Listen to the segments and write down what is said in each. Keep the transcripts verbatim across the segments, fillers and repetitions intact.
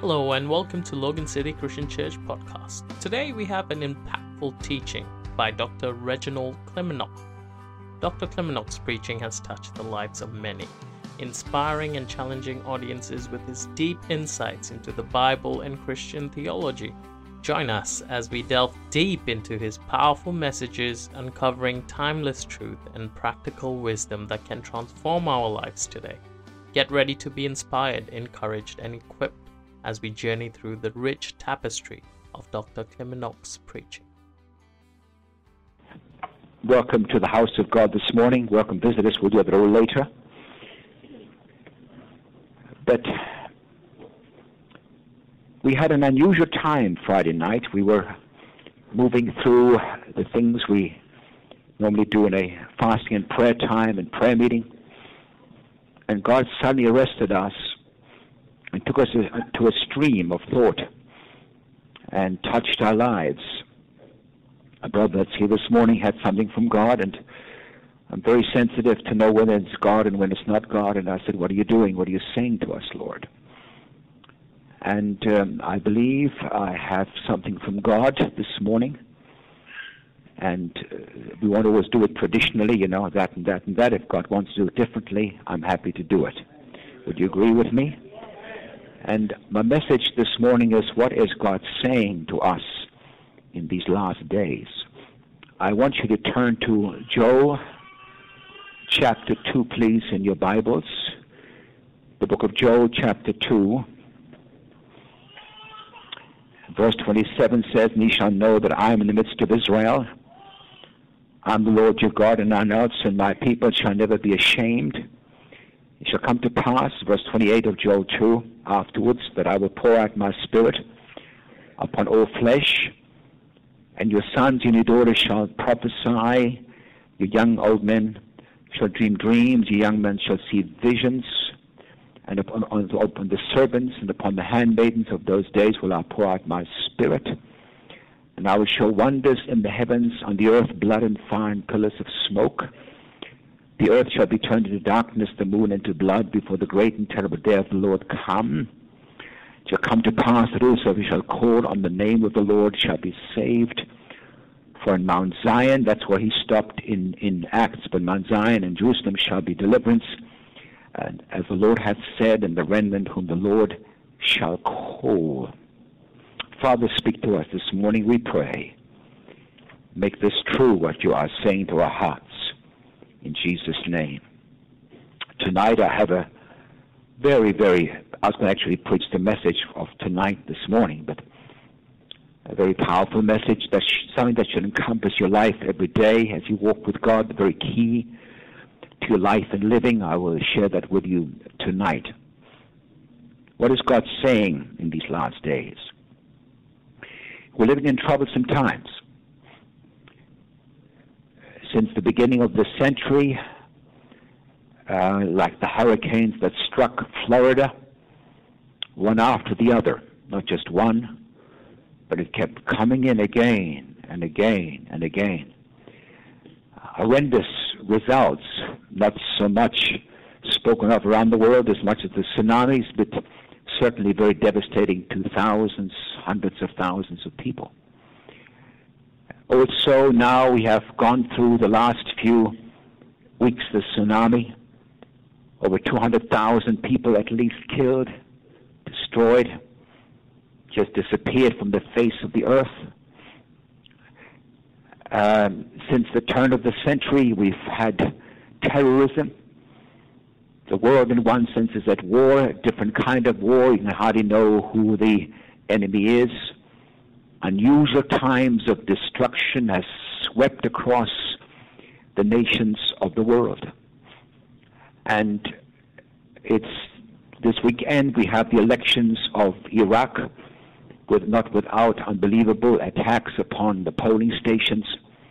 Hello and welcome to Logan City Christian Church podcast. Today we have an impactful teaching by Doctor Reginald Klemenok. Doctor Klemenok's preaching has touched the lives of many, inspiring and challenging audiences with his deep insights into the Bible and Christian theology. Join us as we delve deep into his powerful messages, uncovering timeless truth and practical wisdom that can transform our lives today. Get ready to be inspired, encouraged, and equipped as we journey through the rich tapestry of Doctor Klemenok's preaching. Welcome to the house of God this morning. Welcome visitors. We'll do it a little later. But we had an unusual time Friday night. We were moving through the things we normally do in a fasting and prayer time and prayer meeting. And God suddenly arrested us and took us to a stream of thought and touched our lives. A brother that's here this morning had something from God, and I'm very sensitive to know when it's God and when it's not God. And I said, what are you doing? What are you saying to us, Lord? And um, I believe I have something from God this morning. And uh, we won't always do it traditionally, you know, that and that and that. If God wants to do it differently, I'm happy to do it. Would you agree with me? And my message this morning is, what is God saying to us in these last days? I want you to turn to Joel chapter two, please, in your Bibles. The book of Joel chapter two. Verse twenty-seven says, "And ye shall know that I am in the midst of Israel. I am the Lord your God, and none else, and my people shall never be ashamed. It shall come to pass," verse twenty-eight of Joel two, "afterwards, that I will pour out my spirit upon all flesh, and your sons and your daughters shall prophesy, your young old men shall dream dreams, your young men shall see visions, and upon, upon the servants and upon the handmaidens of those days will I pour out my spirit. And I will show wonders in the heavens, on the earth blood and fire and pillars of smoke. The earth shall be turned into darkness, the moon into blood, before the great and terrible day of the Lord come. It shall come to pass that whosoever shall call on the name of the Lord shall be saved. For in Mount Zion," that's where he stopped in, in Acts, "but Mount Zion and Jerusalem shall be deliverance, and as the Lord hath said, and the remnant whom the Lord shall call." Father, speak to us this morning, we pray. Make this true, what you are saying to our hearts. In Jesus' name. Tonight I have a very, very, I was going to actually preach the message of tonight this morning, but a very powerful message, that's something that should encompass your life every day as you walk with God, the very key to your life and living. I will share that with you tonight. What is God saying in these last days? We're living in troublesome times. Since the beginning of the century, uh, like the hurricanes that struck Florida, one after the other, not just one, but it kept coming in again and again and again. Horrendous results, not so much spoken of around the world as much as the tsunamis, but certainly very devastating to thousands, hundreds of thousands of people. Also, now we have gone through the last few weeks the tsunami. Over two hundred thousand people at least killed, destroyed, just disappeared from the face of the earth. Um, since the turn of the century, we've had terrorism. The world, in one sense, is at war, a different kind of war. You can hardly know who the enemy is. Unusual times of destruction has swept across the nations of the world. And it's this weekend we have the elections of Iraq, with not without unbelievable attacks upon the polling stations,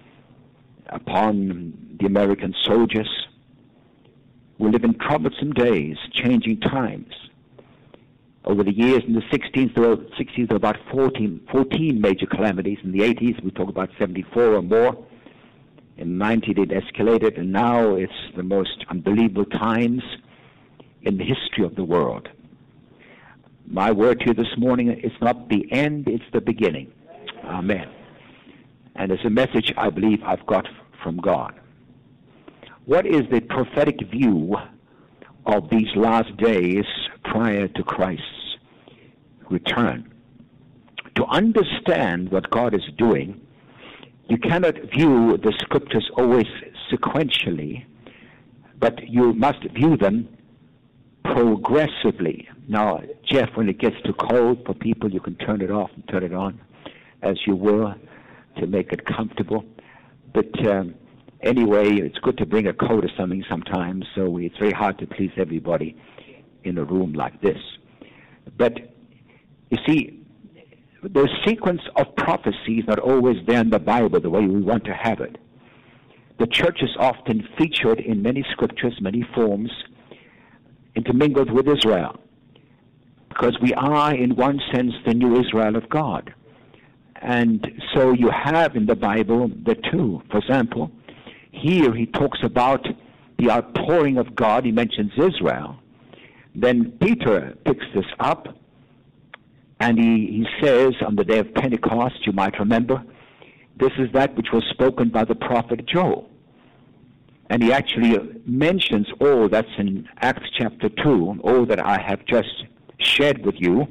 upon the American soldiers. We live in troublesome days, changing times. Over the years, in the sixties, there were, sixties, there were about fourteen, fourteen major calamities. In the eighties, we talk about seventy-four or more. In the nineties, it escalated, and now it's the most unbelievable times in the history of the world. My word to you this morning, it's not the end, it's the beginning. Amen. And it's a message I believe I've got from God. What is the prophetic view of these last days prior to Christ's return? To understand what God is doing, you cannot view the scriptures always sequentially, but you must view them progressively. Now, Jeff, when it gets too cold for people, you can turn it off and turn it on as you will to make it comfortable. But um, anyway, it's good to bring a coat or something sometimes, so it's very hard to please everybody in a room like this. But you see, the sequence of prophecy is not always there in the Bible the way we want to have it. The church is often featured in many scriptures, many forms, intermingled with Israel, because we are, in one sense, the new Israel of God. And so you have in the Bible the two. For example, here he talks about the outpouring of God. He mentions Israel. Then Peter picks this up, and he, he says on the day of Pentecost, you might remember, this is that which was spoken by the prophet Joel. And he actually mentions all that's in Acts chapter two, all that I have just shared with you,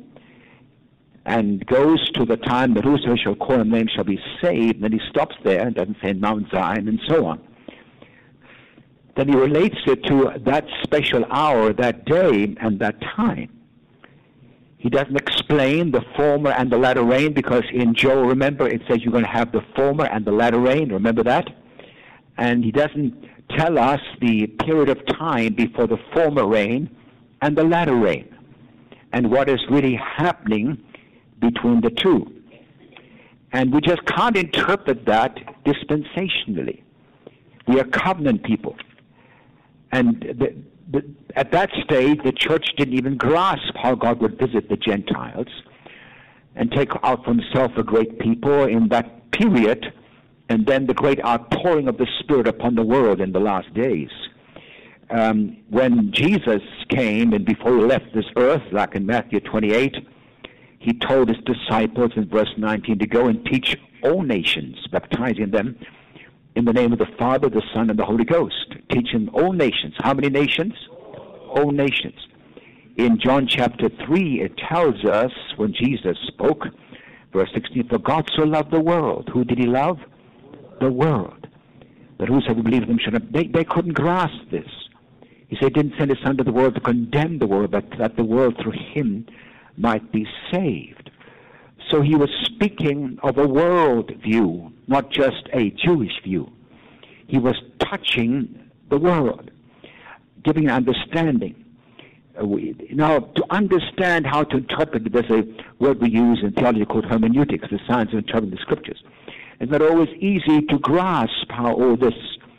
and goes to the time that whosoever shall call his name shall be saved. And then he stops there and doesn't say Mount Zion and so on. Then he relates it to that special hour, that day, and that time. He doesn't explain the former and the latter rain, because in Joel, remember, it says you're going to have the former and the latter rain. Remember that? And he doesn't tell us the period of time before the former rain and the latter rain, and what is really happening between the two. And we just can't interpret that dispensationally. We are covenant people. And the, the, at that stage, the church didn't even grasp how God would visit the Gentiles and take out for himself a great people in that period, and then the great outpouring of the Spirit upon the world in the last days. Um, when Jesus came, and before he left this earth, like in Matthew twenty-eight, he told his disciples in verse nineteen to go and teach all nations, baptizing them in the name of the Father, the Son, and the Holy Ghost. Teaching all nations. How many nations? All nations. In John chapter three, it tells us, when Jesus spoke, verse sixteen, for God so loved the world. Who did he love? The world. But whosoever believes in him should not. They, they couldn't grasp this. He said he didn't send his son to the world to condemn the world, but that the world through him might be saved. So he was speaking of a world view, not just a Jewish view. He was touching the world, giving understanding. Uh, we, now, to understand how to interpret, there's a word we use in theology called hermeneutics, the science of interpreting the scriptures. It's not always easy to grasp how all this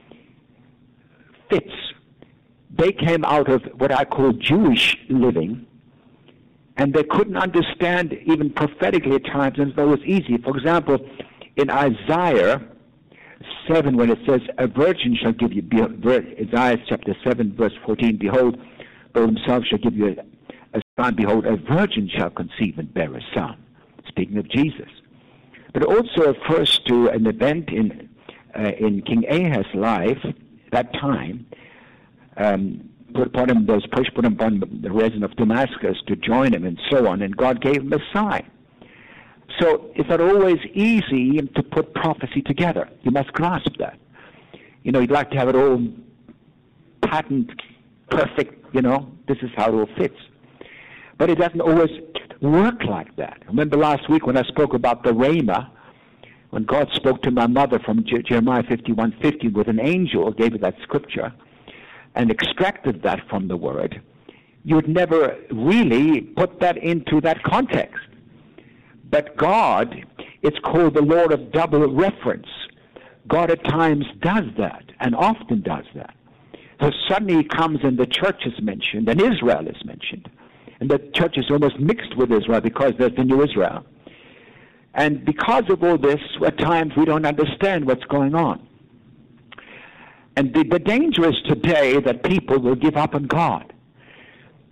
fits. They came out of what I call Jewish living, and they couldn't understand even prophetically at times, and so it was easy. For example, in Isaiah seven, when it says, a virgin shall give you, Isaiah chapter seven, verse fourteen, behold, God himself shall give you a, a son, behold, a virgin shall conceive and bear a son. Speaking of Jesus. But it also refers to an event in uh, in King Ahaz's life, that time, um, put upon him those push put upon the resident of Damascus to join him and so on, and God gave him a sign. So it's not always easy to put prophecy together. You must grasp that. You know, you'd like to have it all patent, perfect, you know, this is how it all fits. But it doesn't always work like that. Remember last week when I spoke about the Rhema, when God spoke to my mother from Je- Jeremiah fifty-one fifty with an angel, gave her that scripture, and extracted that from the Word, you would never really put that into that context. But God, it's called the Lord of double reference. God at times does that, and often does that. So suddenly he comes and the church is mentioned, and Israel is mentioned. And the church is almost mixed with Israel because there's the new Israel. And because of all this, at times we don't understand what's going on. And the, the danger is today that people will give up on God.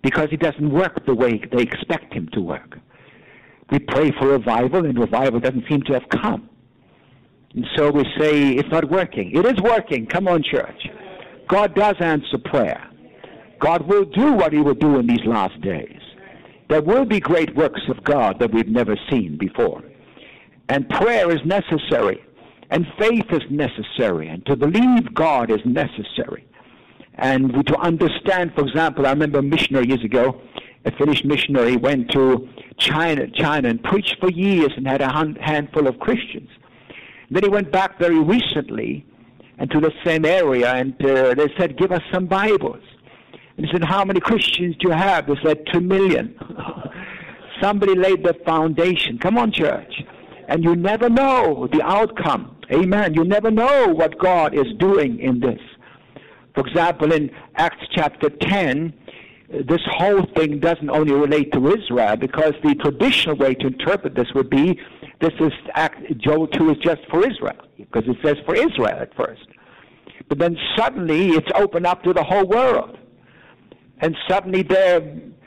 because he doesn't work the way they expect him to work. We pray for revival, and revival doesn't seem to have come. And so we say, it's not working. It is working. Come on, church. God does answer prayer. God will do what he will do in these last days. There will be great works of God that we've never seen before. And prayer is necessary. And faith is necessary. And to believe God is necessary. And we, to understand, for example, I remember a missionary years ago, a Finnish missionary, went to China, China and preached for years and had a handful of Christians. Then he went back very recently and to the same area, and uh, they said, give us some Bibles. And he said, how many Christians do you have? They said, two million. Somebody laid the foundation. Come on, church. And you never know the outcome. Amen. You never know what God is doing in this. For example, in Acts chapter ten, this whole thing doesn't only relate to Israel, because the traditional way to interpret this would be, this is Act, Joel two is just for Israel, because it says for Israel at first. But then suddenly it's opened up to the whole world. And suddenly there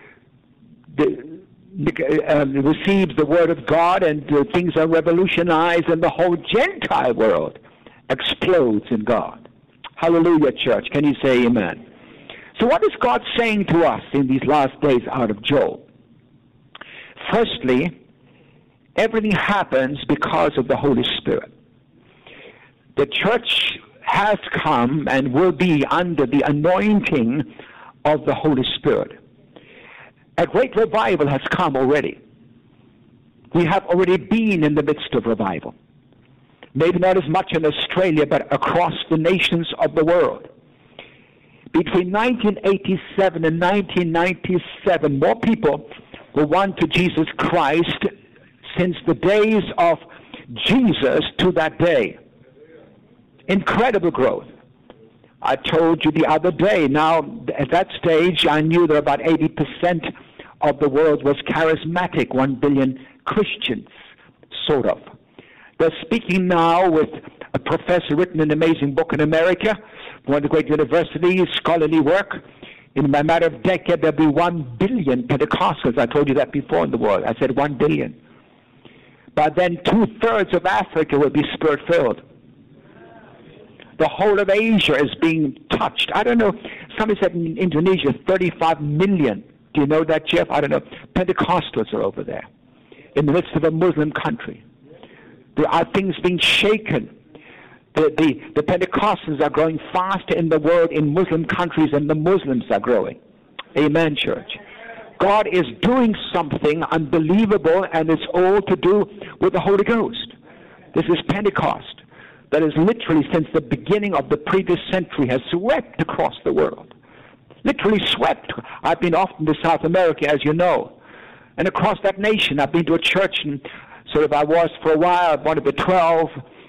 the, uh, receives the word of God, and uh, things are revolutionized, and the whole Gentile world explodes in God. Hallelujah, church. Can you say amen? So what is God saying to us in these last days out of Joel? Firstly, everything happens because of the Holy Spirit. The church has come and will be under the anointing of the Holy Spirit. A great revival has come already. We have already been in the midst of revival. Maybe not as much in Australia, but across the nations of the world. Between nineteen eighty-seven and nineteen ninety-seven, more people were won to Jesus Christ since the days of Jesus to that day. Incredible growth. I told you the other day, now at that stage I knew that about eighty percent of the world was charismatic, one billion Christians, sort of. They're speaking now with a professor written an amazing book in America, one of the great universities, scholarly work. In a matter of a decade, there'll be one billion Pentecostals. I told you that before in the world. I said one billion. But then two-thirds of Africa will be Spirit-filled. The whole of Asia is being touched. I don't know. Somebody said in Indonesia, thirty-five million. Do you know that, Jeff? I don't know. Pentecostals are over there in the midst of a Muslim country. There are things being shaken. The, the, the Pentecostals are growing faster in the world in Muslim countries than the Muslims are growing. Amen, church. God is doing something unbelievable, and it's all to do with the Holy Ghost. This is Pentecost. That is literally since the beginning of the previous century has swept across the world. Literally swept. I've been often to South America, as you know. And across that nation, I've been to a church, and sort of I was for a while, one of the twelve,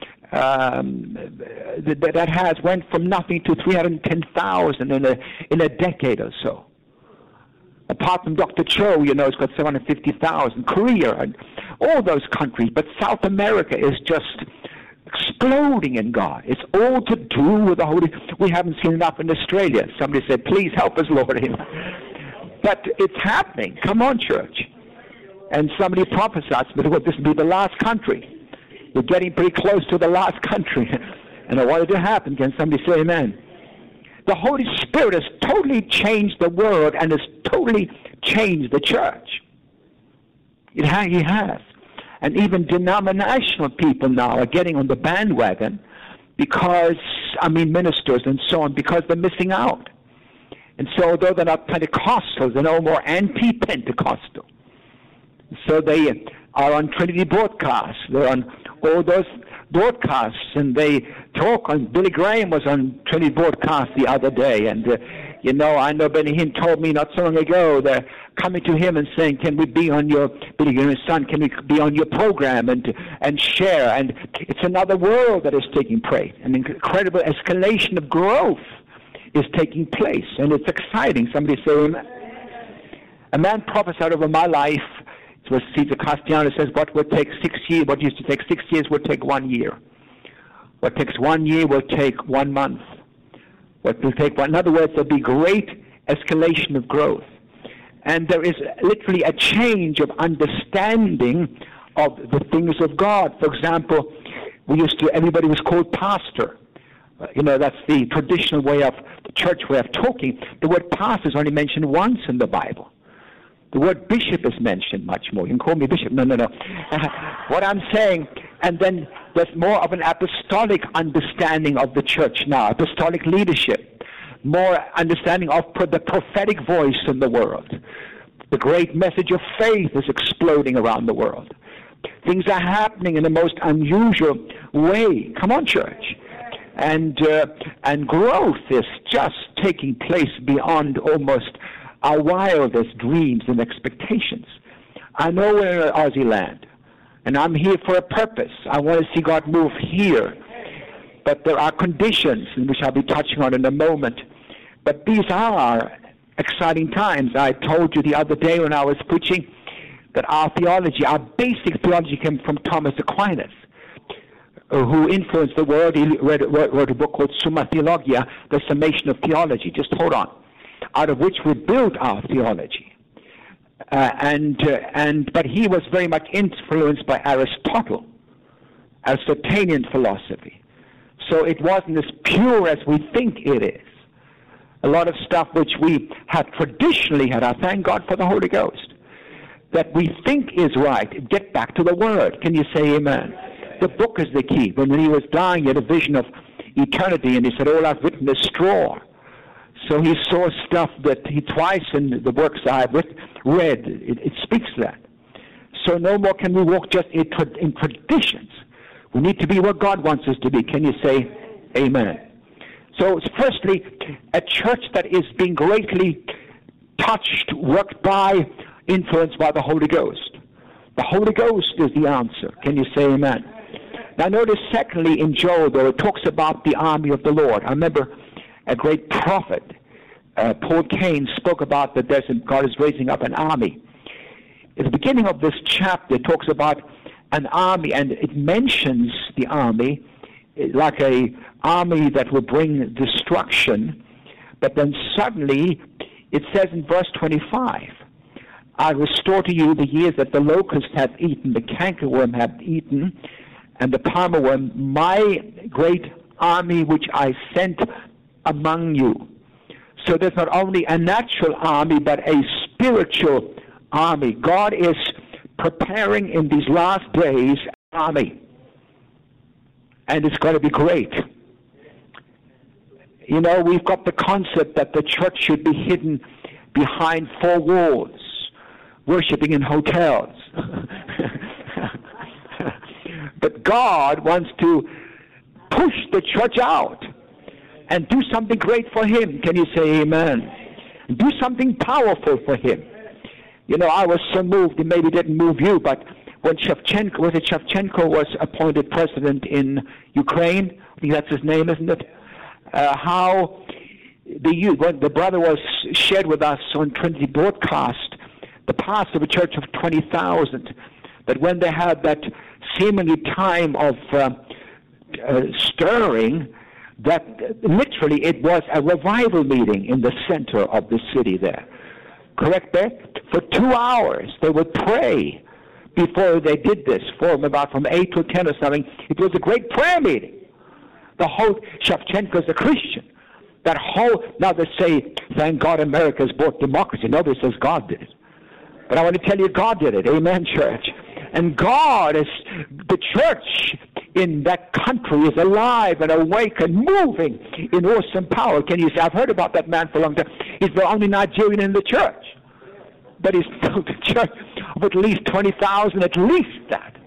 um, that, that has went from nothing to three hundred ten thousand in a, in a decade or so. Apart from Doctor Cho, you know, it's got seven hundred fifty thousand. Korea and all those countries. But South America is just exploding in God. It's all to do with the Holy. We haven't seen enough in Australia. Somebody said, please help us, Lord. But it's happening. Come on, church. And somebody prophesied, but this will be the last country. We're getting pretty close to the last country. And I want it to happen. Can somebody say amen? The Holy Spirit has totally changed the world and has totally changed the church. It ha- he has. And even denominational people now are getting on the bandwagon because, I mean, ministers and so on, because they're missing out. And so although they're not Pentecostals, they're no more anti-Pentecostal. So they are on Trinity broadcasts. They're on all those broadcasts, and they talk on. Billy Graham was on Trinity broadcast the other day, and uh, you know, I know Benny Hinn told me not so long ago they're coming to him and saying, "Can we be on your Billy Graham's son? Can we be on your program and and share?" And it's another world that is taking place. An incredible escalation of growth is taking place, and it's exciting. Somebody say, a man prophesied over my life. It was Cesar Castellano says, what would take six years, what used to take six years would take one year. What takes one year will take one month. What will take one, in other words, there'll be great escalation of growth. And there is literally a change of understanding of the things of God. For example, we used to, everybody was called pastor. Uh, you know, that's the traditional way of, the church way of talking. The word pastor is only mentioned once in the Bible. The word bishop is mentioned much more. You can call me bishop. No, no, no. Uh, what I'm saying, and then there's more of an apostolic understanding of the church now, apostolic leadership, more understanding of the prophetic voice in the world. The great message of faith is exploding around the world. Things are happening in the most unusual way. Come on, church. And uh, and growth is just taking place beyond almost our wildest dreams and expectations. I know we're in Aussie land, and I'm here for a purpose. I want to see God move here. But there are conditions, which I'll be touching on in a moment. But these are exciting times. I told you the other day when I was preaching that our theology, our basic theology, came from Thomas Aquinas, who influenced the world. He read, wrote a book called Summa Theologia, the summation of theology. Just hold on. Out of which we built our theology. Uh, and, uh, and, but he was very much influenced by Aristotle, Aristotelian philosophy. So it wasn't as pure as we think it is. A lot of stuff which we have traditionally had, I thank God for the Holy Ghost, that we think is right, get back to the Word. Can you say amen? The book is the key. When he was dying, he had a vision of eternity, and he said, all I've written is straw. So he saw stuff that he twice in the works I've read, it, it speaks that. So no more can we walk just in, in traditions. We need to be what God wants us to be. Can you say amen? So firstly, a church that is being greatly touched, worked by, influenced by the Holy Ghost. The Holy Ghost is the answer. Can you say amen? Now notice secondly in Joel, though, it talks about the army of the Lord. I remember a great prophet, uh, Paul Cain, spoke about that there's a, God is raising up an army. At the beginning of this chapter, it talks about an army, and it mentions the army like a army that will bring destruction. But then suddenly, it says in verse twenty-five, I restore to you the years that the locust hath eaten, the cankerworm hath eaten, and the palmer worm, my great army which I sent among you. So there's not only a natural army, but a spiritual army. God is preparing in these last days an army. And it's going to be great. You know, we've got the concept that the church should be hidden behind four walls, worshiping in hotels. But God wants to push the church out and do something great for Him. Can you say amen? Do something powerful for Him. You know, I was so moved, it maybe didn't move you, but when Shevchenko, was it Shevchenko was appointed president in Ukraine, I think that's his name, isn't it? Uh, how the youth, when the brother was shared with us on Trinity Broadcast, the pastor of a church of twenty thousand, that when they had that seemingly time of uh, uh, stirring, that literally it was a revival meeting in the center of the city there. Correct, Beth? For two hours they would pray before they did this, from about from eight to ten or something. It was a great prayer meeting. The whole, Shevchenko is a Christian. That whole, now they say, thank God America has brought democracy. Nobody says God did it. But I want to tell you, God did it. Amen, church. And God is, the church in that country is alive and awake and moving in awesome power. Can you say, I've heard about that man for a long time. He's the only Nigerian in the church. But he's built a church of at least twenty thousand, at least that.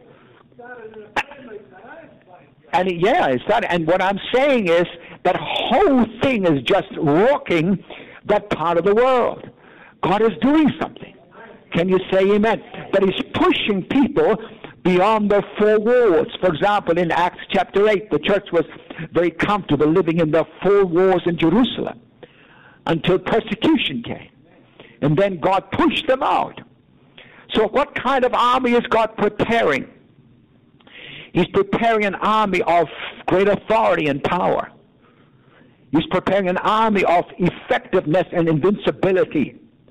And yeah, it's that. And what I'm saying is that whole thing is just rocking that part of the world. God is doing something. Can you say amen? That He's pushing people beyond their four walls. For example, in Acts chapter eight, the church was very comfortable living in their four walls in Jerusalem until persecution came. And then God pushed them out. So what kind of army is God preparing? He's preparing an army of great authority and power. He's preparing an army of effectiveness and invincibility.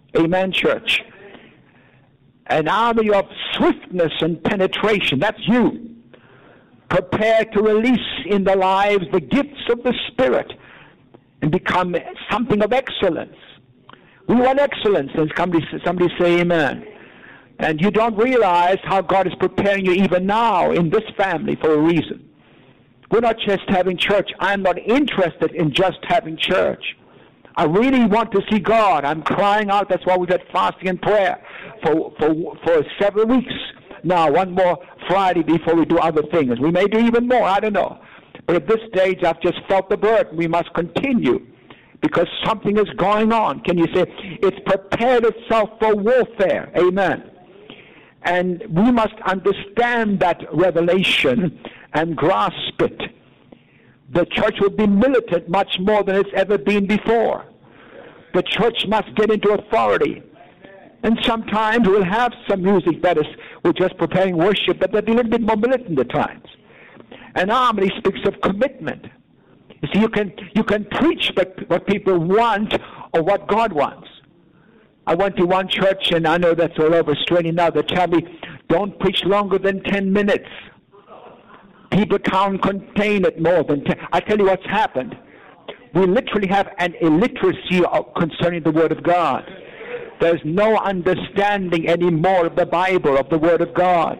Amen, church. An army of swiftness and penetration. That's you. Prepared to release in their lives the gifts of the Spirit and become something of excellence. We want excellence. And somebody, somebody say amen. And you don't realize how God is preparing you even now in this family for a reason. We're not just having church. I'm not interested in just having church. I really want to see God. I'm crying out. That's why we've had fasting and prayer for, for, for several weeks now. One more Friday before we do other things. We may do even more. I don't know. But at this stage, I've just felt the burden. We must continue because something is going on. Can you say it's prepared itself for warfare? Amen. And we must understand that revelation and grasp it. The church will be militant much more than it's ever been before. The church must get into authority. And sometimes we'll have some music that is, we're just preparing worship, but they'll be a little bit more militant at times. And harmony speaks of commitment. You see, you can, you can preach what people want or what God wants. I went to one church, and I know that's all over Australia now. They tell me, don't preach longer than ten minutes. People can't contain it more than ten. I tell you what's happened. We literally have an illiteracy concerning the Word of God. There's no understanding anymore of the Bible, of the Word of God.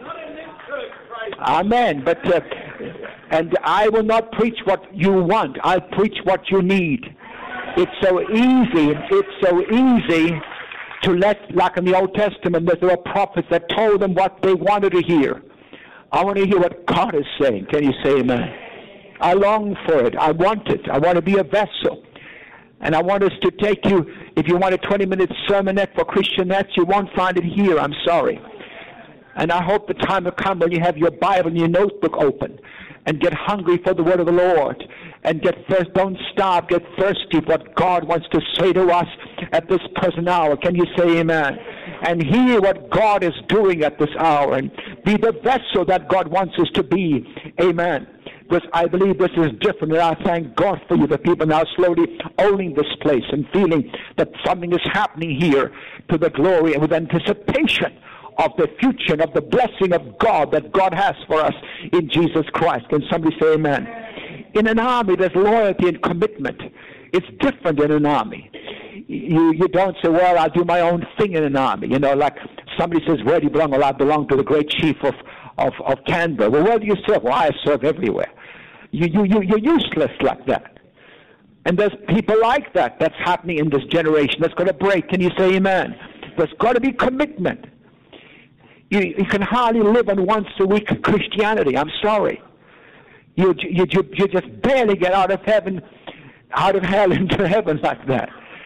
Amen. But uh, and I will not preach what you want. I'll preach what you need. It's so easy. It's so easy to let, like in the Old Testament, there were prophets that told them what they wanted to hear. I want to hear what God is saying. Can you say amen? I long for it. I want it. I want to be a vessel. And I want us to take you, if you want a twenty-minute sermonette for Christianettes, you won't find it here. I'm sorry. And I hope the time will come when you have your Bible and your notebook open and get hungry for the word of the Lord and get thirst. Don't stop. Get thirsty for what God wants to say to us at this present hour. Can you say amen? And hear what God is doing at this hour and be the vessel that God wants us to be. Amen. Because I believe this is different, and I thank God for you, the people now slowly owning this place and feeling that something is happening here to the glory and with anticipation of the future and of the blessing of God that God has for us in Jesus Christ. Can somebody say amen? In an army, there's loyalty and commitment. It's different in an army. You you don't say, well, I'll do my own thing in an army. You know, like somebody says, where do you belong? Well, I belong to the great chief of, of, of Canberra. Well, where do you serve? Well, I serve everywhere. You, you, you, you're useless like that. And there's people like that that's happening in this generation that's going to break. Can you say amen? There's got to be commitment. You, you can hardly live on once a week Christianity. I'm sorry. You, you, you, you just barely get out of heaven, out of hell into heaven like that.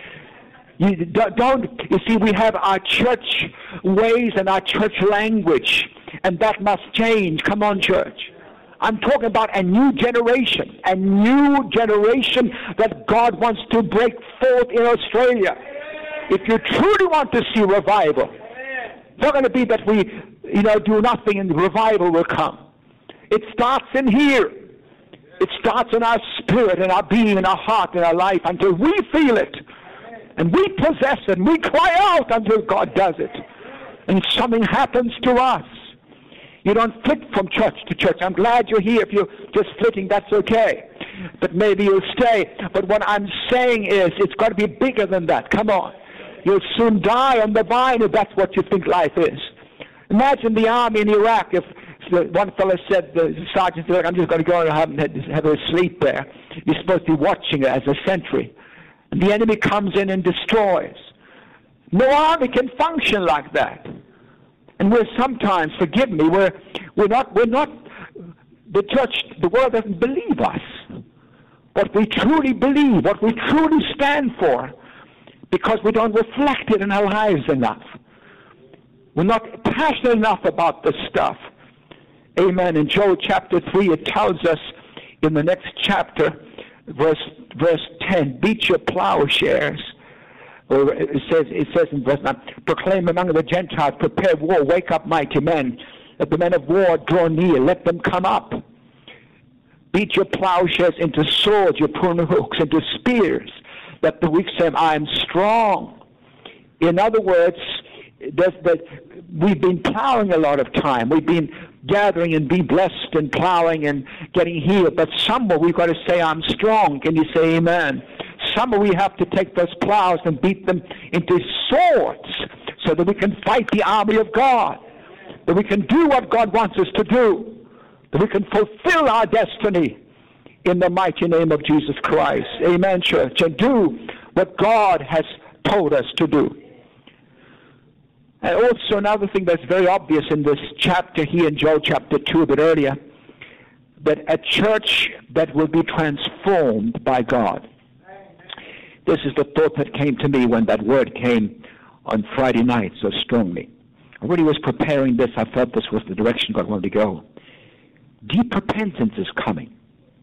You don't, you see, we have our church ways and our church language, and that must change. Come on, church. I'm talking about a new generation, a new generation that God wants to break forth in Australia. If you truly want to see revival, it's not going to be that we, you know, do nothing and revival will come. It starts in here. It starts in our spirit and our being and our heart and our life until we feel it. And we possess it, and we cry out until God does it. And something happens to us. You don't flit from church to church. I'm glad you're here. If you're just flitting, that's okay. But maybe you'll stay. But what I'm saying is, it's got to be bigger than that. Come on. You'll soon die on the vine if that's what you think life is. Imagine the army in Iraq. If one fellow said, the sergeant said, I'm just going to go and have, have a sleep there. You're supposed to be watching it as a sentry. And the enemy comes in and destroys. No army can function like that. And we're sometimes, forgive me, we're, we're not, we're not, the church, the world doesn't believe us. What we truly believe, what we truly stand for, because we don't reflect it in our lives enough. We're not passionate enough about this stuff. Amen. In Joel chapter three, it tells us in the next chapter, verse verse ten, beat your plowshares. Or it says it says in verse nine, proclaim among the Gentiles, prepare war, wake up mighty men. Let the men of war draw near, let them come up. Beat your plowshares into swords, your pruning hooks into spears. Let the weak say, I am strong. In other words, there's, there's, we've been plowing a lot of time. We've been gathering and being blessed and plowing and getting healed. But somewhere we've got to say, I'm strong. Can you say amen? Somewhere we have to take those plows and beat them into swords so that we can fight the army of God, that we can do what God wants us to do, that we can fulfill our destiny in the mighty name of Jesus Christ. Amen, church. And do what God has told us to do. And also another thing that's very obvious in this chapter here in Joel chapter two a bit earlier, that a church that will be transformed by God. This is the thought that came to me when that word came on Friday night so strongly. I really was preparing this. I felt this was the direction God wanted to go. Deep repentance is coming.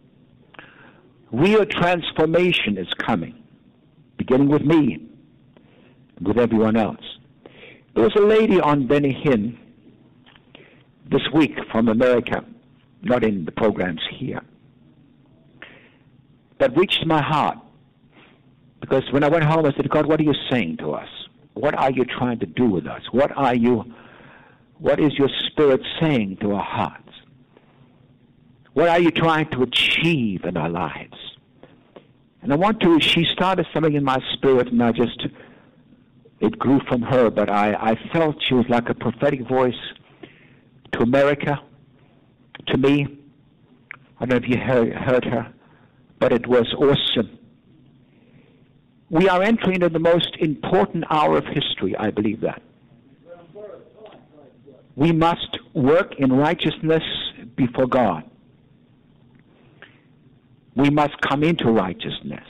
Real transformation is coming, beginning with me and with everyone else. There was a lady on Benny Hinn this week from America, not in the programs here, that reached my heart. Because when I went home, I said, God, what are you saying to us? What are you trying to do with us? What are you, what is your Spirit saying to our hearts? What are you trying to achieve in our lives? And I want to, she started something in my spirit, and I just, it grew from her, but I, I felt she was like a prophetic voice to America, to me. I don't know if you heard, heard her, but it was awesome. We are entering into the most important hour of history, I believe that. We must work in righteousness before God. We must come into righteousness.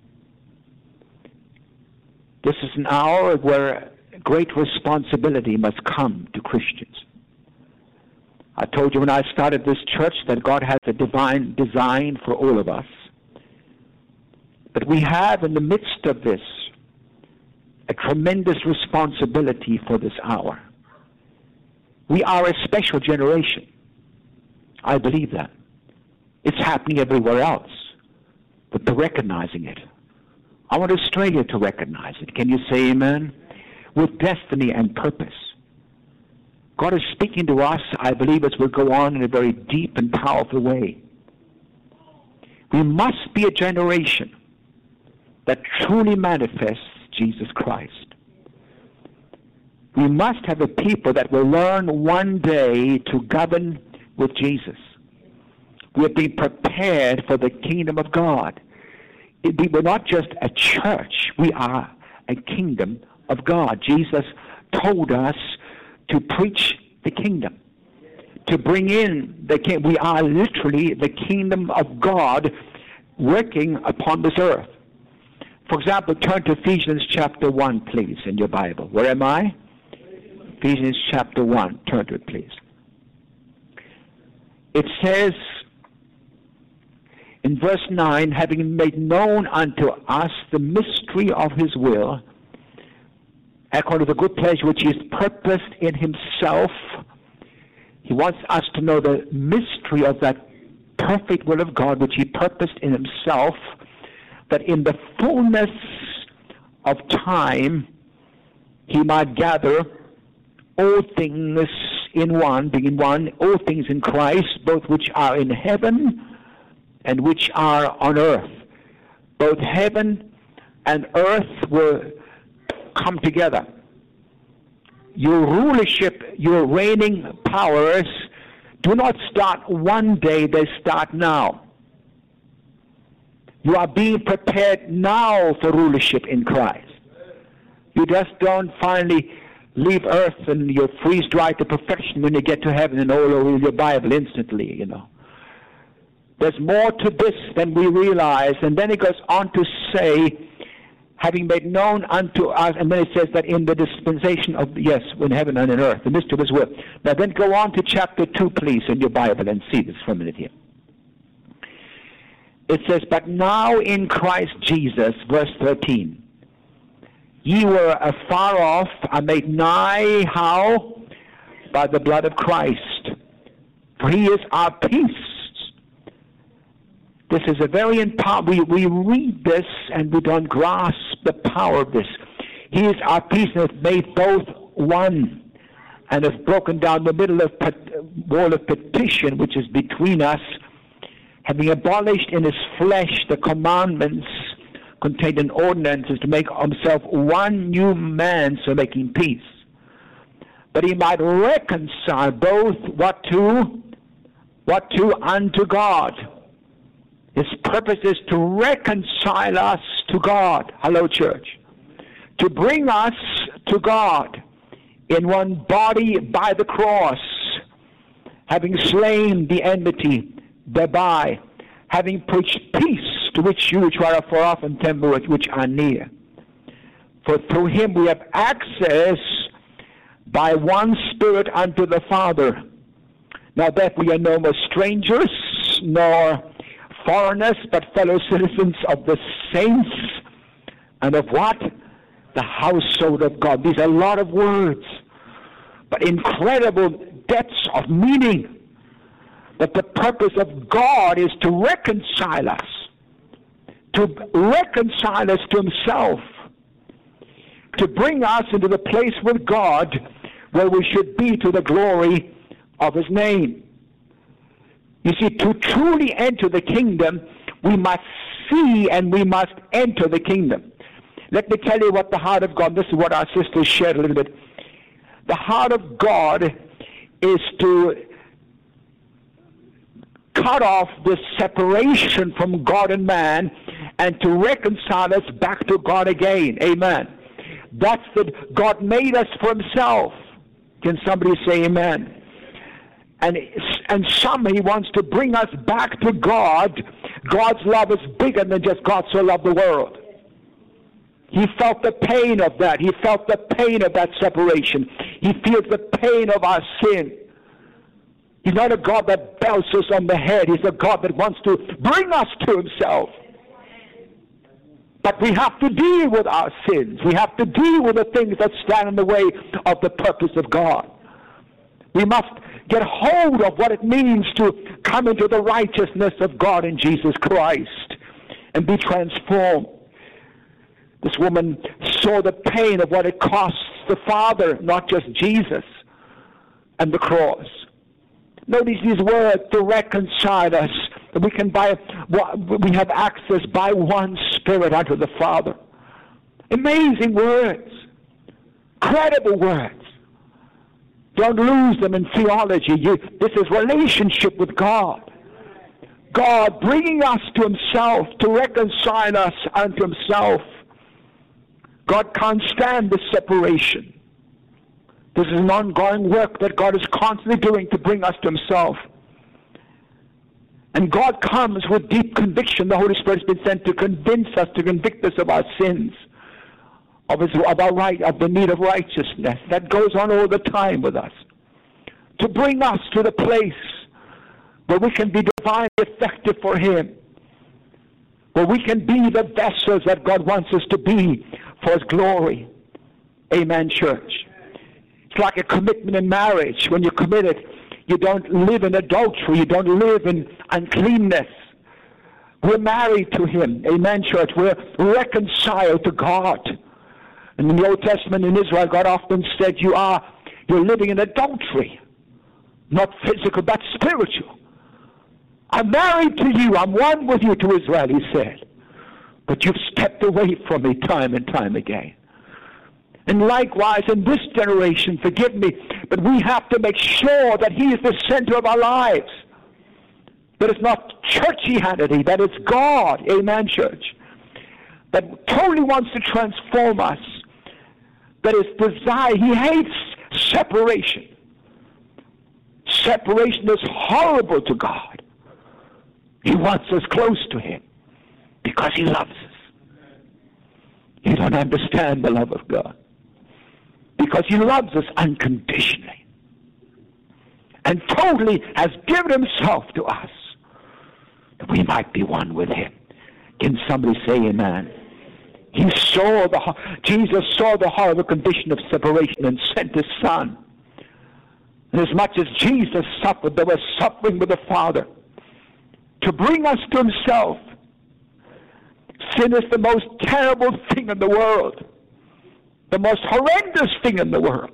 This is an hour where great responsibility must come to Christians. I told you when I started this church that God has a divine design for all of us. But we have in the midst of this a tremendous responsibility for this hour. We are a special generation. I believe that. It's happening everywhere else, but they're recognizing it. I want Australia to recognize it. Can you say amen? With destiny and purpose. God is speaking to us, I believe, as we'll go on in a very deep and powerful way. We must be a generation that truly manifests Jesus Christ. We must have a people that will learn one day to govern with Jesus. We're being prepared for the kingdom of God. It, we're not just a church. We are a kingdom of God. Jesus told us to preach the kingdom, to bring in the kingdom. We are literally the kingdom of God working upon this earth. For example, turn to Ephesians chapter one, please, in your Bible. Where am I? Ephesians chapter one. Turn to it, please. It says in verse nine, having made known unto us the mystery of his will, according to the good pleasure which he has purposed in himself. He wants us to know the mystery of that perfect will of God which he purposed in himself, that in the fullness of time he might gather all things in one, being one, all things in Christ, both which are in heaven and which are on earth. Both heaven and earth will come together. Your rulership, your reigning powers do not start one day, they start now. You are being prepared now for rulership in Christ. You just don't finally leave earth and you freeze dry to perfection when you get to heaven and all over your Bible instantly, you know. There's more to this than we realize. And then it goes on to say, having made known unto us, and then it says that in the dispensation of, yes, in heaven and in earth, the mystery of his will. Now then go on to chapter two, please, in your Bible and see this for a minute here. It says, but now in Christ Jesus, verse thirteen, ye were afar off, are made nigh, how? By the blood of Christ. For he is our peace. This is a very important, we, we read this and we don't grasp the power of this. He is our peace and hath made both one, and has broken down the middle of pet- wall of petition which is between us, having abolished in his flesh the commandments contained in ordinances, to make himself one new man, so making peace. But he might reconcile both what to, what to unto God. His purpose is to reconcile us to God. Hello, church. To bring us to God in one body by the cross, having slain the enmity thereby, having preached peace to which you which are afar off and temper which are near. For through him we have access by one Spirit unto the Father. Now that we are no more strangers, nor foreigners, but fellow citizens of the saints, and of what? The household of God. These are a lot of words, but incredible depths of meaning. But the purpose of God is to reconcile us, to reconcile us to himself, to bring us into the place with God where we should be, to the glory of his name. You see, to truly enter the kingdom, we must see and we must enter the kingdom. Let me tell you what the heart of God, this is what our sisters shared a little bit. The heart of God is to cut off this separation from God and man and to reconcile us back to God again. Amen. That's that God made us for himself. Can somebody say amen? And, and some, he wants to bring us back to God. God's love is bigger than just God so loved the world. He felt the pain of that. He felt the pain of that separation. He feels the pain of our sin. He's not a God that belts us on the head. He's a God that wants to bring us to himself. But we have to deal with our sins. We have to deal with the things that stand in the way of the purpose of God. We must get hold of what it means to come into the righteousness of God in Jesus Christ and be transformed. This woman saw the pain of what it costs the Father, not just Jesus, and the cross. Notice these words, to reconcile us. We can buy, we have access by one Spirit unto the Father. Amazing words. Credible words. Don't lose them in theology. You, this is relationship with God. God bringing us to himself, to reconcile us unto himself. God can't stand this separation. This is an ongoing work that God is constantly doing to bring us to himself. And God comes with deep conviction. The Holy Spirit has been sent to convince us, to convict us of our sins, of, his, of our right, of the need of righteousness. That goes on all the time with us. To bring us to the place where we can be divinely effective for him. Where we can be the vessels that God wants us to be for his glory. Amen, church. It's like a commitment in marriage. When you commit it, you don't live in adultery. You don't live in uncleanness. We're married to him. Amen, church. We're reconciled to God. And in the Old Testament in Israel, God often said, you are, you're living in adultery. Not physical, but spiritual. I'm married to you. I'm one with you, to Israel, he said. But you've stepped away from me time and time again. And likewise, in this generation, forgive me, but we have to make sure that he is the center of our lives. That it's not churchianity, that it's God. Amen, church. That totally wants to transform us. That his desire, he hates separation. Separation is horrible to God. He wants us close to him because he loves us. You don't understand the love of God. Because he loves us unconditionally and totally has given himself to us that we might be one with him. Can somebody say amen? He saw the, Jesus saw the horrible condition of separation and sent his Son. And as much as Jesus suffered, there was suffering with the Father to bring us to himself. Sin is the most terrible thing in the world. the most horrendous thing in the world.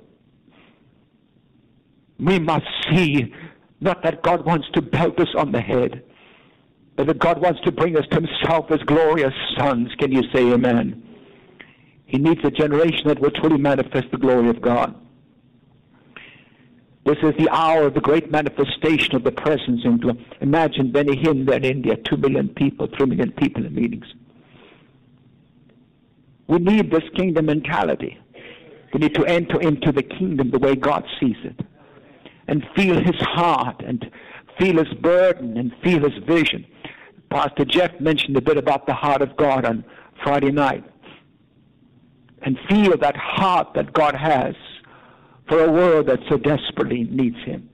We must see not that God wants to belt us on the head, but that God wants to bring us to himself as glorious sons. Can you say amen? He needs a generation that will truly manifest the glory of God. This is the hour of the great manifestation of the presence. And to imagine Benny Hinn there in India, two million people, three million people in meetings. We need this kingdom mentality. We need to enter into the kingdom the way God sees it, and feel his heart, and feel his burden, and feel his vision. Pastor Jeff mentioned a bit about the heart of God on Friday night. And feel that heart that God has for a world that so desperately needs him.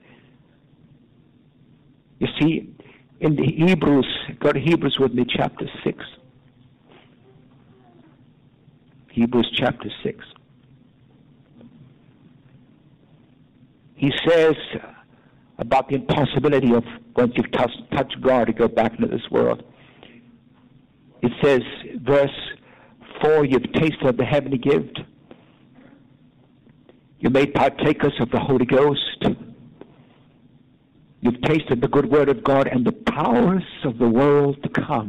You see, in the Hebrews, go to Hebrews with me, chapter six. Hebrews chapter six. He says about the impossibility of once you've touched, touched God to go back into this world. It says, verse four, you've tasted of the heavenly gift. You made partakers of the Holy Ghost. You've tasted the good word of God and the powers of the world to come.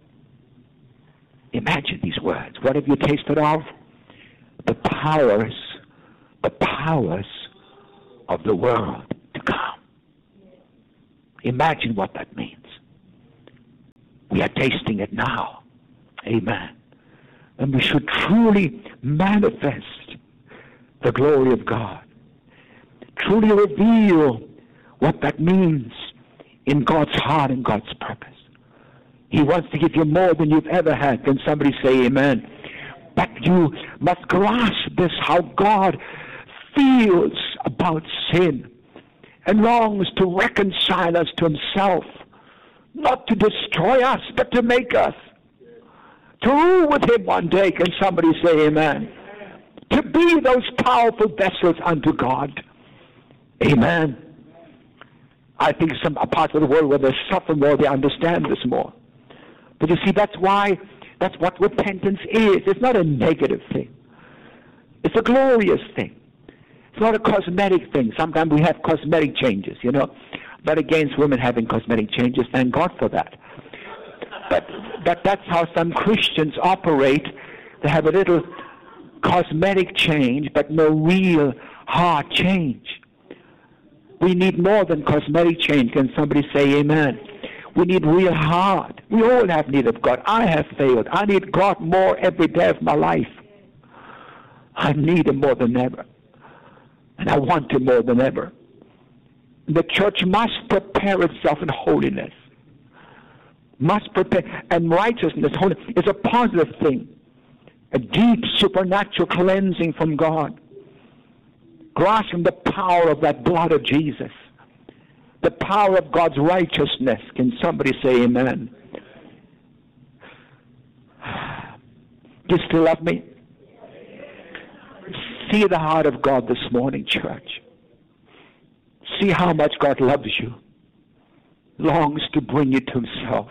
Imagine these words. What have you tasted of? The powers, the powers of the world to come. Imagine what that means. We are tasting it now. Amen. And we should truly manifest the glory of God. Truly reveal what that means in God's heart and God's purpose. He wants to give you more than you've ever had. Can somebody say amen? But you must grasp this, how God feels about sin and longs to reconcile us to himself, not to destroy us, but to make us. To rule with him one day. Can somebody say amen? To be those powerful vessels unto God. Amen. I think some parts of the world where they suffer more, they understand this more. But you see, that's why, that's what repentance is. It's not a negative thing. It's a glorious thing. It's not a cosmetic thing. Sometimes we have cosmetic changes, you know. Not against women having cosmetic changes. Thank God for that. But, but that's how some Christians operate. They have a little cosmetic change, but no real heart change. We need more than cosmetic change. Can somebody say amen? We need real heart. We all have need of God. I have failed. I need God more every day of my life. I need him more than ever. And I want him more than ever. The church must prepare itself in holiness. Must prepare. And righteousness, holiness, is a positive thing. A deep supernatural cleansing from God. Grasping the power of that blood of Jesus. The power of God's righteousness. Can somebody say amen? Do you still love me? See the heart of God this morning, church. See how much God loves you. Longs to bring you to himself.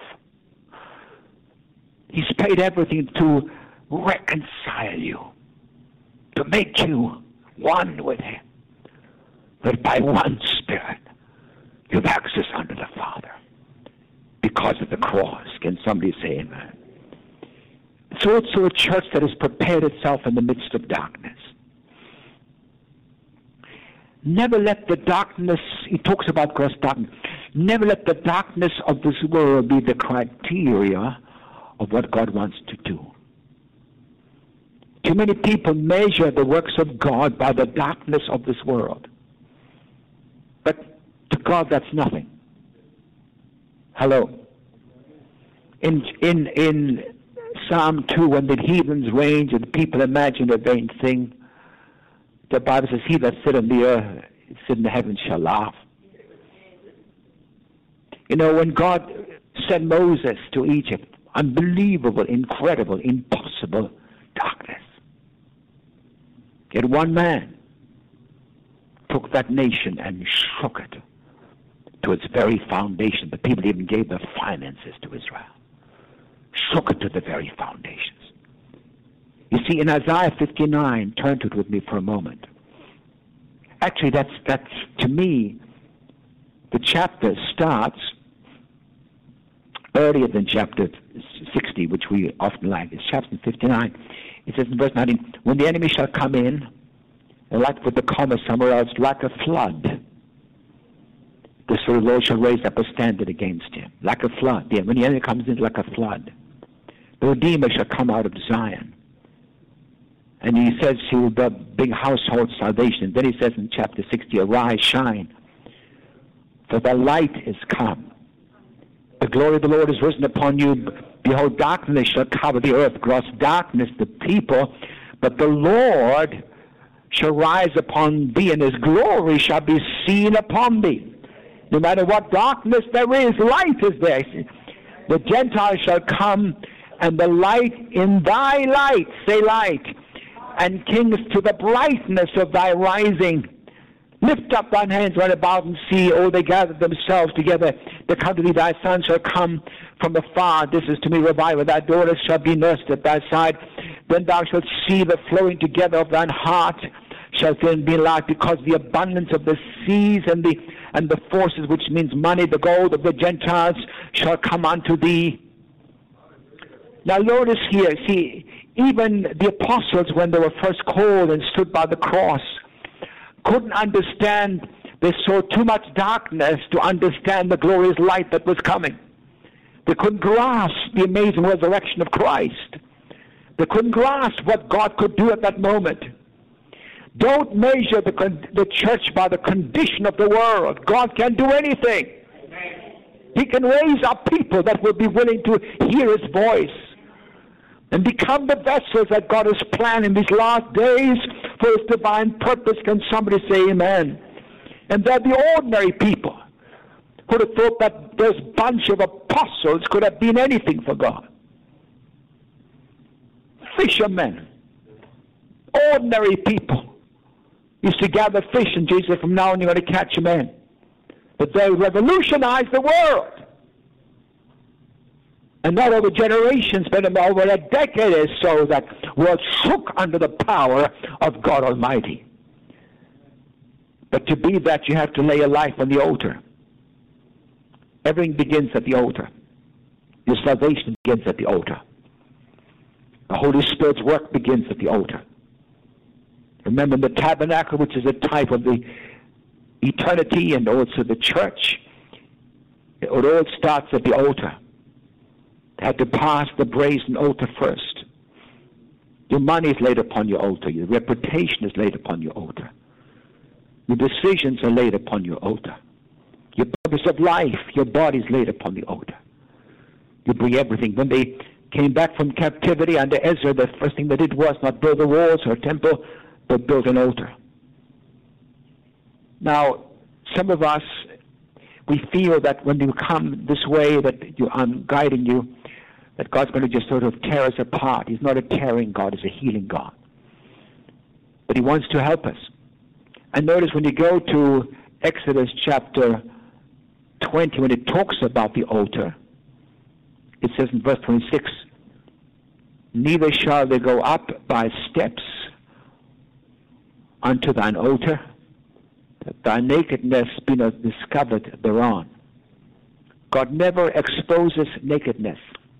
He's paid everything to reconcile you. To make you one with him. That by one Spirit you have access unto the Father. Because of the cross. Can somebody say amen? It's also a church that has prepared itself in the midst of darkness. Never let the darkness, he talks about gross darkness, never let the darkness of this world be the criteria of what God wants to do. Too many people measure the works of God by the darkness of this world. But to God, that's nothing. Hello. In in in Psalm two, when the heathens range and the people imagine a vain thing, the Bible says, he that sit in the earth, sit in the heavens shall laugh. You know, when God sent Moses to Egypt, unbelievable, incredible, impossible darkness. Yet one man took that nation and shook it to its very foundation. The people even gave their finances to Israel. Shook it to the very foundations. You see, in Isaiah fifty-nine, turn to it with me for a moment. Actually, that's, that's to me, the chapter starts earlier than chapter sixty, which we often like. It's chapter fifty-nine. It says in verse nineteen, when the enemy shall come in, and like with the comma somewhere else, like a flood, the Spirit of the Lord shall raise up a standard against him. Like a flood. Yeah, when the enemy comes in like a flood, the Redeemer shall come out of Zion. And he says he will build big household salvation. Then he says in chapter sixty, arise, shine, for the light is come. The glory of the Lord is risen upon you. Behold, darkness shall cover the earth, gross darkness the people, but the Lord shall rise upon thee, and his glory shall be seen upon thee. No matter what darkness there is, light is there. The Gentiles shall come, and the light in thy light, say light, and kings to the brightness of thy rising. Lift up thine hands round about and see, oh, they gather themselves together. The come to thee, thy son shall come from afar. This is to me revival. Thy daughters shall be nursed at thy side. Then thou shalt see the flowing together of thine heart shall then be like, because the abundance of the seas and the and the forces, which means money, the gold of the Gentiles, shall come unto thee. Now notice here, see, even the apostles, when they were first called and stood by the cross, couldn't understand. They saw too much darkness to understand the glorious light that was coming. They couldn't grasp the amazing resurrection of Christ. They couldn't grasp what God could do at that moment. Don't measure the, con- the church by the condition of the world. God can do anything. He can raise up people that will be willing to hear his voice and become the vessels that God has planned in these last days for his divine purpose. Can somebody say amen? And they're the ordinary people who would have thought that this bunch of apostles could have been anything for God. Fishermen, ordinary people, used to gather fish, and Jesus said, from now on you're going to catch men. But they revolutionized the world. And not over generations, but over a decade or so, that world shook under the power of God Almighty. But to be that, you have to lay your life on the altar. Everything begins at the altar. Your salvation begins at the altar. The Holy Spirit's work begins at the altar. Remember the tabernacle, which is a type of the eternity, and also the church. It all starts at the altar. They had to pass the brazen altar first. Your money is laid upon your altar. Your reputation is laid upon your altar. Your decisions are laid upon your altar. Your purpose of life, your body is laid upon the altar. You bring everything. When they came back from captivity under Ezra, the first thing they did was not build the walls or a temple, but build an altar. Now, some of us, we feel that when you come this way, that you, I'm guiding you, that God's going to just sort of tear us apart. He's not a tearing God, he's a healing God. But he wants to help us. And notice when you go to Exodus chapter twenty, when it talks about the altar, it says in verse twenty-six, neither shall they go up by steps unto thine altar, that thy nakedness be not discovered thereon. God never exposes nakedness.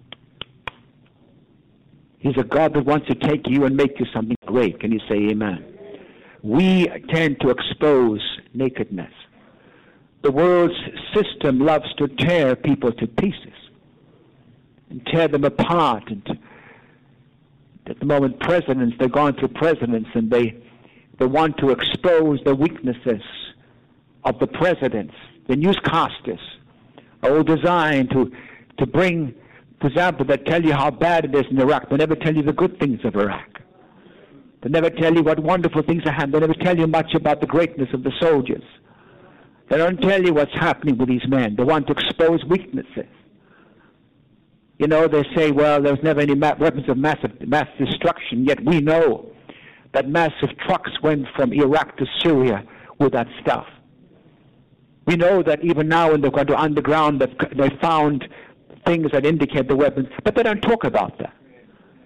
He's a God that wants to take you and make you something great. Can you say amen? We tend to expose nakedness. The world's system loves to tear people to pieces and tear them apart. And at the moment, presidents, they're going through presidents, and they they want to expose the weaknesses of the presidents. The newscasters are all designed to to bring, for example, they tell you how bad it is in Iraq. They never tell you the good things of Iraq. They never tell you what wonderful things are happening. They never tell you much about the greatness of the soldiers. They don't tell you what's happening with these men. They want to expose weaknesses. You know, they say, well, there was never any ma- weapons of massive, mass destruction, yet we know that massive trucks went from Iraq to Syria with that stuff. We know that even now when they've gone to underground, they found things that indicate the weapons, but they don't talk about that.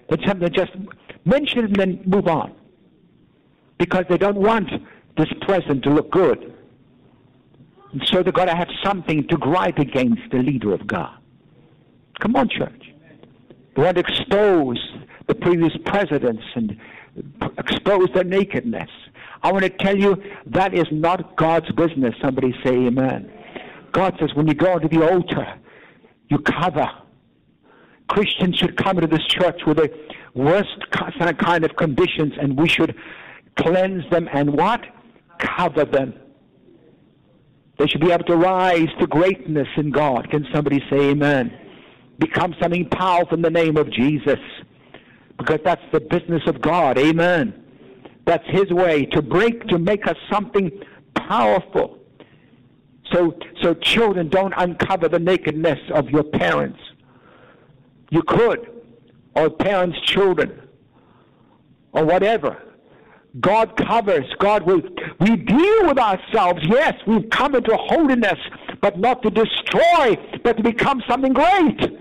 It's something that just mention it and then move on. Because they don't want this present to look good. And so they've got to have something to gripe against the leader of God. Come on, church. They want to expose the previous presidents and expose their nakedness. I want to tell you, that is not God's business. Somebody say amen. God says when you go into the altar, you cover. Christians should come into this church with the worst kind of conditions, and we should cleanse them and what? Cover them. They should be able to rise to greatness in God. Can somebody say amen? Become something powerful in the name of Jesus. Because that's the business of God. Amen. That's His way to break, to make us something powerful. So, so children, don't uncover the nakedness of your parents. You could, or parents' children, or whatever. God covers. God will. We deal with ourselves. Yes, we've come into holiness, but not to destroy, but to become something great.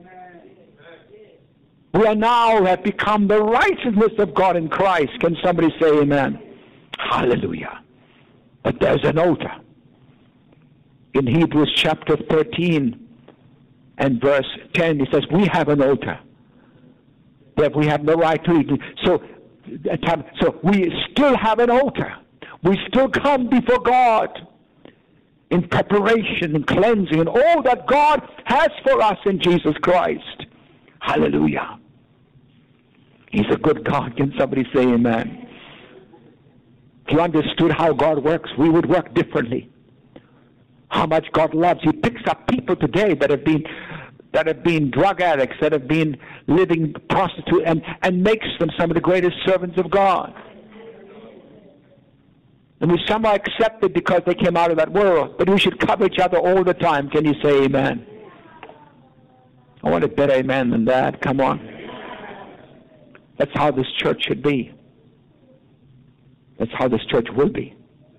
We are now have become the righteousness of God in Christ. Can somebody say amen? Hallelujah. But there's an altar. In Hebrews chapter thirteen and verse ten, it says, we have an altar. That we have no right to eat. So, so we still have an altar. We still come before God in preparation and cleansing and all that God has for us in Jesus Christ. Hallelujah. He's a good God. Can somebody say amen? If you understood how God works, we would work differently. How much God loves. He picks up people today that have been that have been drug addicts, that have been living prostitutes, and, and makes them some of the greatest servants of God. And we somehow accept it because they came out of that world. But we should cover each other all the time. Can you say amen? I want a better amen than that. Come on. That's how this church should be. That's how this church will be.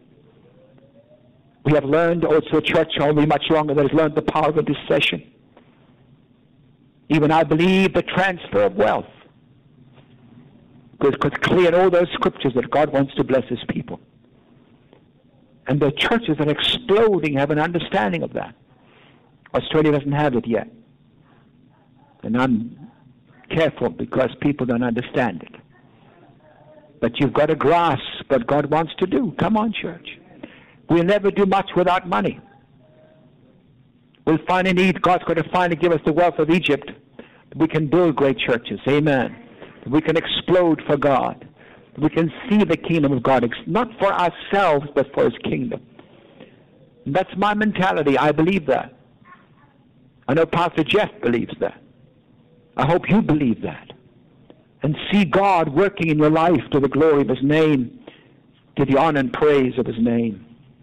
We have learned, also a church only much longer that has learned the power of intercession. Even I believe the transfer of wealth. Because it's clear in all those scriptures that God wants to bless His people. And the churches that are exploding have an understanding of that. Australia doesn't have it yet. And I'm careful because people don't understand it. But you've got to grasp what God wants to do. Come on, church. We'll never do much without money. We'll find a need. God's going to finally give us the wealth of Egypt. We can build great churches. Amen. We can explode for God. We can see the kingdom of God. Not for ourselves, but for His kingdom. And that's my mentality. I believe that. I know Pastor Jeff believes that. I hope you believe that. And see God working in your life to the glory of His name, to the honor and praise of His name.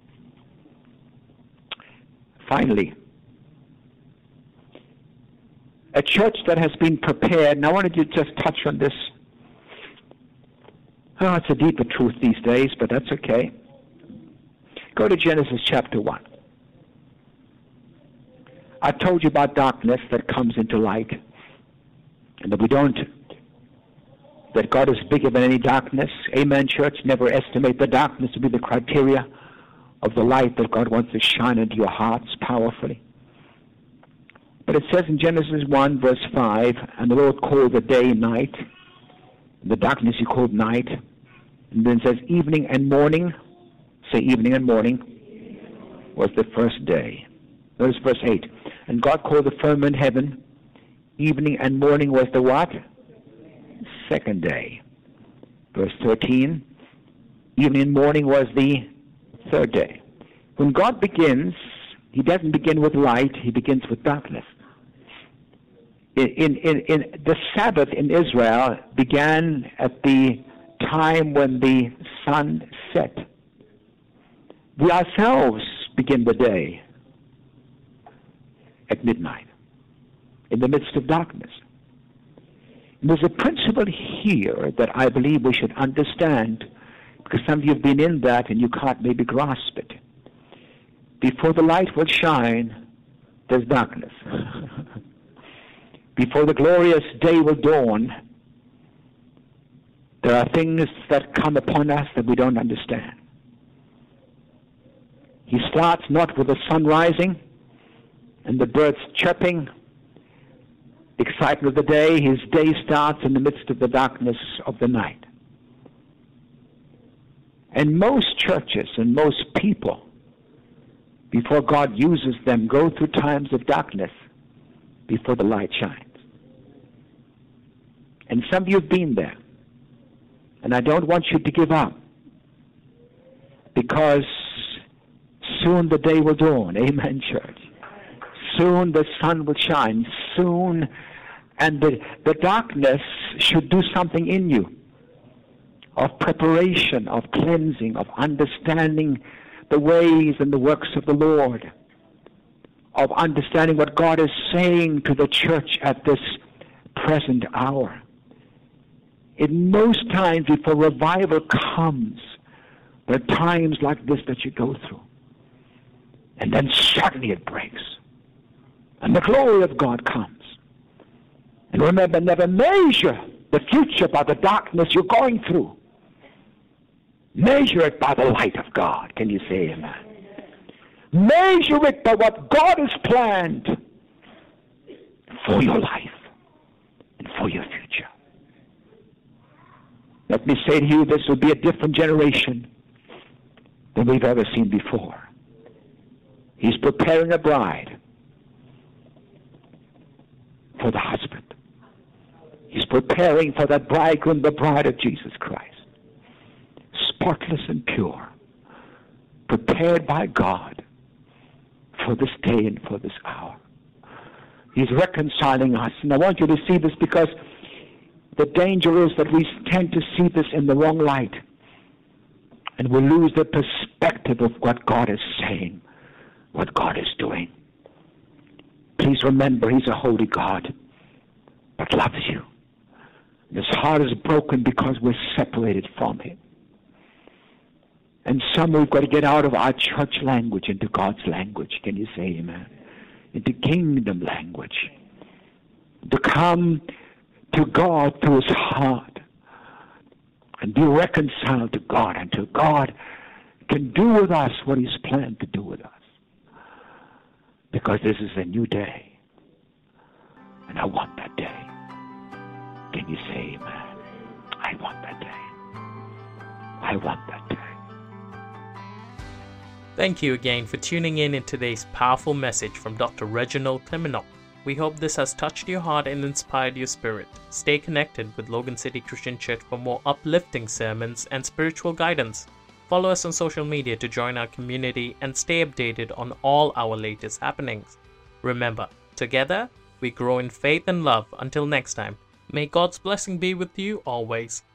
Finally, a church that has been prepared, and I wanted to just touch on this. Oh, it's a deeper truth these days, but that's okay. Go to Genesis chapter one. I told you about darkness that comes into light, and that we don't, that God is bigger than any darkness. Amen, church. Never estimate the darkness to be the criteria of the light that God wants to shine into your hearts powerfully. But it says in Genesis one, verse five, and the Lord called the day night, the darkness He called night, and then it says evening and morning, say evening and morning, was the first day. Notice verse eight. And God called the firmament heaven, evening and morning was the what? Second day. Verse thirteen, evening and morning was the third day. When God begins, He doesn't begin with light, He begins with darkness. In, in, in the Sabbath in Israel began at the time when the sun set. We ourselves begin the day at midnight, in the midst of darkness. And there's a principle here that I believe we should understand, because some of you have been in that and you can't maybe grasp it. Before the light will shine, there's darkness. Before the glorious day will dawn, There are things that come upon us that we don't understand. He starts not with the sun rising and the birds chirping, the excitement of the day. His day starts in the midst of the darkness of the night. And most churches and most people, before God uses them, go through times of darkness before the light shines. And some of you have been there. And I don't want you to give up, because soon the day will dawn. Amen, church. Soon the sun will shine. Soon. And the, the darkness should do something in you of preparation, of cleansing, of understanding the ways and the works of the Lord, of understanding what God is saying to the church at this present hour. In most times before revival comes, there are times like this that you go through. And then suddenly it breaks. And the glory of God comes. And remember, never measure the future by the darkness you're going through. Measure it by the light of God. Can you say amen? Measure it by what God has planned for your life and for your future. Let me say to you, this will be a different generation than we've ever seen before. He's preparing a bride for the husband. He's preparing for that bridegroom, the bride of Jesus Christ. Spotless and pure. Prepared by God for this day and for this hour. He's reconciling us. And I want you to see this, because the danger is that we tend to see this in the wrong light. And we lose the perspective of what God is saying, what God is doing. Please remember, He's a holy God that loves you. And His heart is broken because we're separated from Him. And some, we've got to get out of our church language into God's language. Can you say amen? Into kingdom language. To come to God through His heart and be reconciled to God, until God can do with us what He's planned to do with us. Because this is a new day, and I want that day. Can you say amen? I want that day. I want that day. Thank you again for tuning in in today's powerful message from Doctor Reginald Klimenock. We hope this has touched your heart and inspired your spirit. Stay connected with Logan City Christian Church for more uplifting sermons and spiritual guidance. Follow us on social media to join our community and stay updated on all our latest happenings. Remember, together we grow in faith and love. Until next time, may God's blessing be with you always.